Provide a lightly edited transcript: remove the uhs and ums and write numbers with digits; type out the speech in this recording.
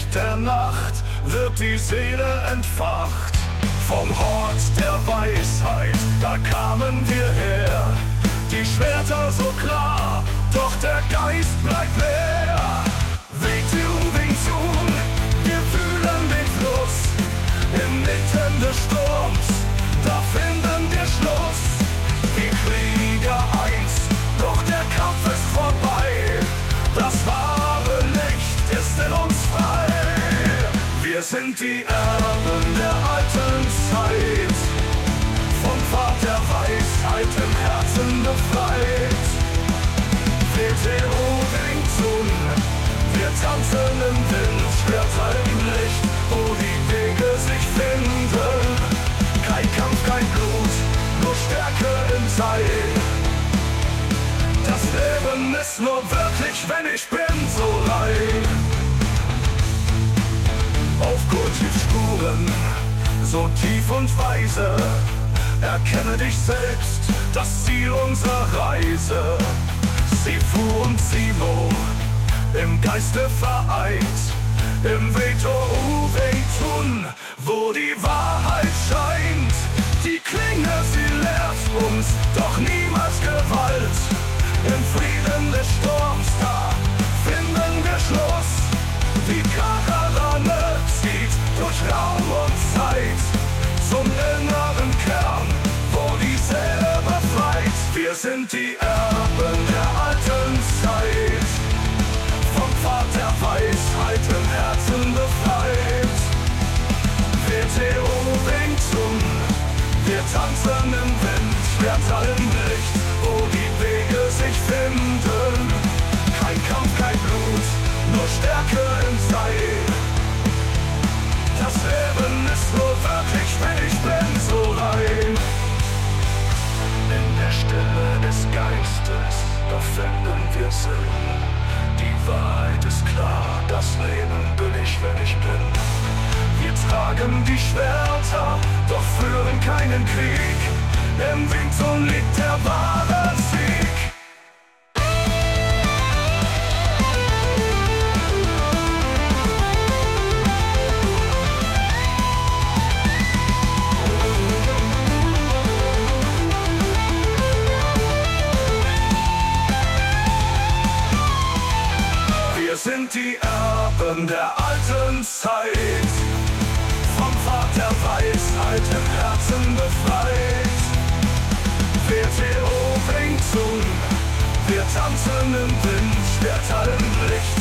der Nacht wird die Seele entfacht. Vom Hort der Weisheit, da kamen wir her. Die Schwerter so klar, doch der Geist bleibt leer. Wing Chun, wir fühlen den Fluss. Inmitten des Sturms, da finden wir Schluss. Die Krieger eins, doch der Kampf ist vorbei. Das wahre Licht ist in uns frei. Wir sind die Erben der alten Zeit, vom Pfad der Weisheit im Herzen befreit. WTO Wing Chun, wir tanzen im Wind, Schwerter im Licht, wo die Wege sich finden. Kein Kampf, kein Blut, nur Stärke im Seil. Das Leben ist nur wirklich, wenn ich bin, so rein. Auf Kultivspuren, so tief und weise, erkenne dich selbst, das Ziel unserer Reise. Sifu und Simo, im Geiste vereint, im WTO Wing Chun, wo die Wahrheit scheint. Die Klinge, sie lehrt uns, doch niemals Gewalt. Im Frieden des Sturms, da finden wir Schluss. Die Karawane zieht durch Raum und Zeit zum inneren Kern, wo die Seele befreit. Wir sind die Erben der alten Zeit, vom Pfad der Weisheit im Herzen befreit. WTO Wing Chun, wir tanzen im Wind, Schwerter im Licht, wo die Wege sich finden. Kein Kampf, kein Blut, nur Stärke im Seil. Das Leben ist nur wirklich, wenn ich bin, so rein. In der Stille des Geistes, da finden wir Sinn. Die Wahrheit ist klar, das Leben bin ich, wenn ich bin. Wir tragen die Schwerter, doch führen keinen Krieg. Im Wing Chun liegt der wahre Sieg. Wir sind die Erben der alten Zeit, vom Pfad der Weisheit im Herzen befreit. WTO Wing Chun, wir tanzen im Wind, Schwerter im Licht,